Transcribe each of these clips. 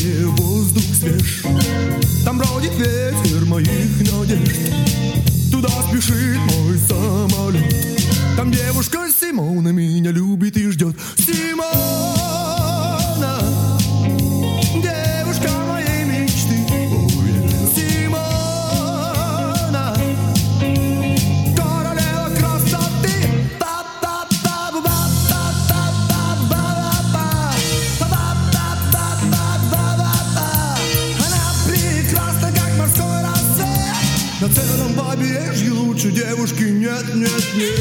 море воздух свеж, там бродит ветер моих надежд. Туда спешит мой самолет, там девушка Симона меня любит и ждет. Симона, девушка моей мечты. Симона, королева красоты. Она прекрасна, как морской рассвет. На целом побережье лучше девушки нет, нет, нет.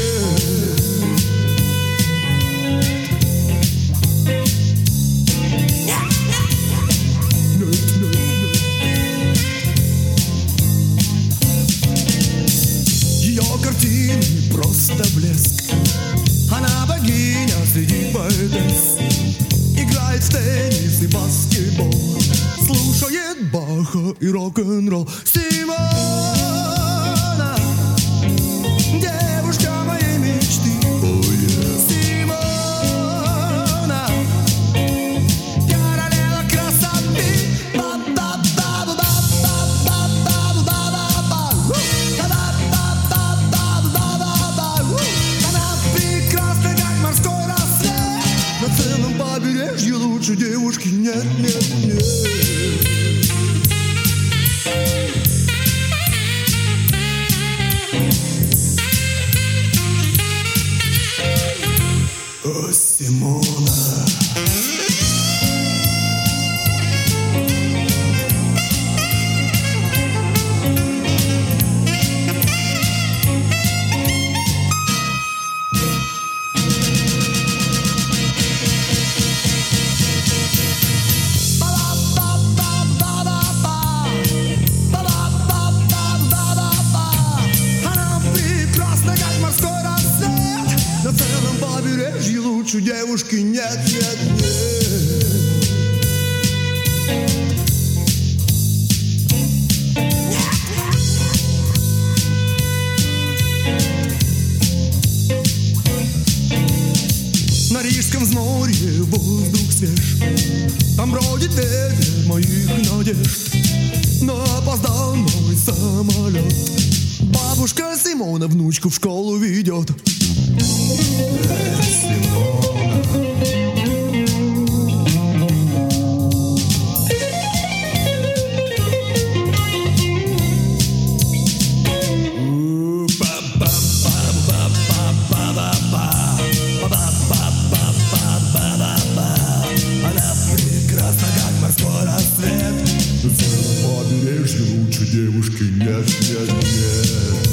Картины просто блеск. Она богиня среди поэтесс, играет в теннис и баскетбол, слушает Баха и рок-н-ролл. Симона, девушка моей мечты. Симона, королева красоты. На целом побережье лучше девушки нет, нет, нет. О, Симона. На целом побережье лучше девушки нет, нет, нет. На Рижском взморье воздух свеж, там бродит ветер моих надежд. Но опоздал мой самолет, бабушка Симона внучку в школу ведет. Она прекрасна, как морской рассвет. На целом побережье лучше девушки нет, нет, нет.